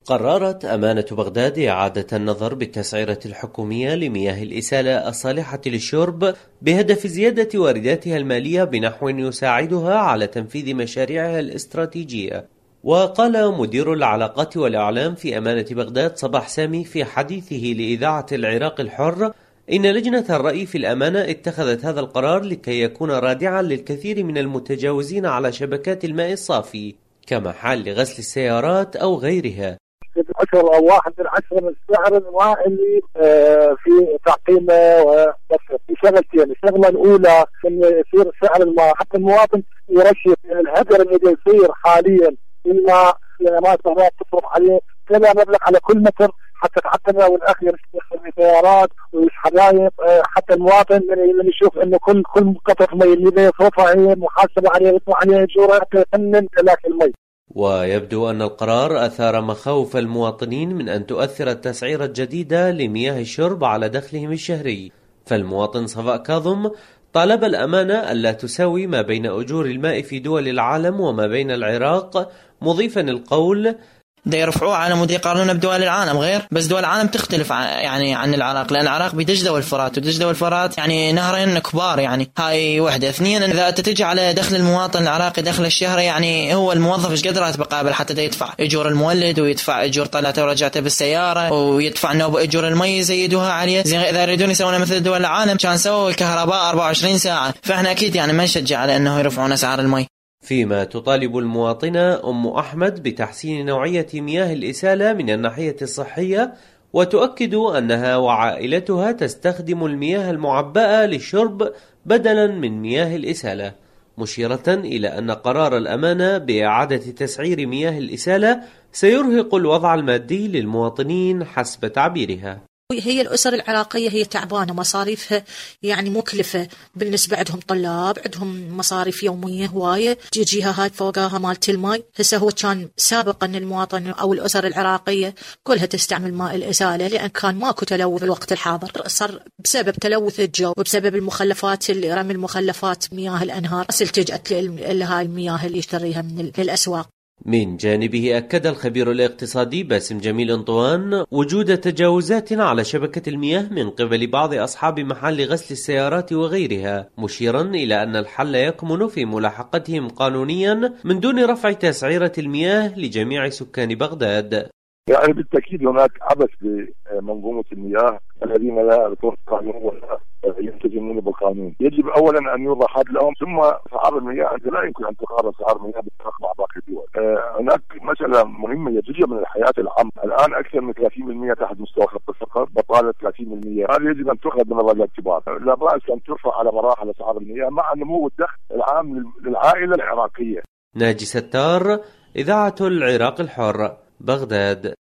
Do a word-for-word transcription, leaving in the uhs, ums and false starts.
قررت أمانة بغداد إعادة النظر بالتسعيرة الحكومية لمياه الإسالة الصالحة للشرب بهدف زيادة وارداتها المالية بنحو يساعدها على تنفيذ مشاريعها الاستراتيجية. وقال مدير العلاقات والإعلام في أمانة بغداد صباح سامي في حديثه لإذاعة العراق الحر إن لجنة الرأي في الأمانة اتخذت هذا القرار لكي يكون رادعا للكثير من المتجاوزين على شبكات الماء الصافي كمحال لغسل السيارات أو غيرها. عشرة أو واحد من عشرة من سعر الماء اللي آه في تعقيمه وبس في شغلتين، الشغلة الأولى إن يصير سعر الماء حتى المواطن يرشد الهدر اللي يصير حاليا الماء ما تقدر تصرف عليه كذا مبلغ على كل متر حتى تعقم والأخ يشتغل سيارات وحدايق، آه حتى المواطن اللي يشوف إنه كل كل قطرة مي اللي يصرفها هي محاسبة عليه ويطلع عليه أجورة تقنن هلاك المي. ويبدو أن القرار أثار مخاوف المواطنين من أن تؤثر التسعيرة الجديدة لمياه الشرب على دخلهم الشهري، فالمواطن صفاء كاظم طالب الأمانة ألا تساوي ما بين أجور الماء في دول العالم وما بين العراق، مضيفا القول دا يرفعوه على مود يقارنونه بدول العالم غير، بس دول العالم تختلف يعني عن العراق، لأن العراق بدجلة والفرات، ودجلة والفرات يعني نهرين كبار، يعني هاي وحدة. اثنين إذا تتجي على دخل المواطن العراقي دخل الشهري، يعني هو الموظف ايش قدر راتب قابل حتى يدفع اجور المولد ويدفع اجور طلعته ورجعته بالسيارة ويدفع نوب اجور المي يزيدوها عليه. زين اذا يريدون يسوون مثل دول العالم كان سووا الكهرباء أربعة وعشرين ساعة، فاحنا اكيد يعني ما نشجع على انه يرفعون اسعار المي. فيما تطالب المواطنة أم أحمد بتحسين نوعية مياه الإسالة من الناحية الصحية، وتؤكد أنها وعائلتها تستخدم المياه المعبأة للشرب بدلا من مياه الإسالة، مشيرة إلى أن قرار الأمانة بإعادة تسعير مياه الإسالة سيرهق الوضع المادي للمواطنين حسب تعبيرها. هي الأسر العراقية هي تعبانة، مصاريفها يعني مكلفة بالنسبة، عندهم طلاب، عندهم مصاريف يومية هواية، تجيها هاي فوقها مالت الماء. هسه هو كان سابقا المواطن أو الأسر العراقية كلها تستعمل ماء الإسالة لأن كان ماكو تلوث في الوقت الحاضر، صار بسبب تلوث الجو وبسبب المخلفات اللي رمي المخلفات مياه الأنهار التجأت لهاي المياه اللي يشتريها من الأسواق. من جانبه أكد الخبير الاقتصادي باسم جميل انطوان وجود تجاوزات على شبكة المياه من قبل بعض أصحاب محل غسل السيارات وغيرها، مشيرا إلى أن الحل يكمن في ملاحقتهم قانونيا من دون رفع تسعيرة المياه لجميع سكان بغداد. يعني بالتأكيد هناك عبث بمنظومة المياه الذين لا يعرفون القانون ولا يلتزمون بالقانون. يجب أولا أن يوضح حد لهم، ثم أسعار المياه لا يمكن أن تقارن أسعار المياه بالاتفاق مع باقي الدول. آه هناك مسألة مهمة جزء من الحياة العامة، الآن أكثر من ثلاثين بالمئة تحت مستوى خط الفقر، بطالة ثلاثين بالمئة، هذا يجب أن تؤخذ بنظر الاعتبار. لا بأس أن ترفع على مراحل أسعار المياه مع نمو الدخل العام للعائلة العراقية. ناجي ستار، إذاعة العراق الحر، بغداد.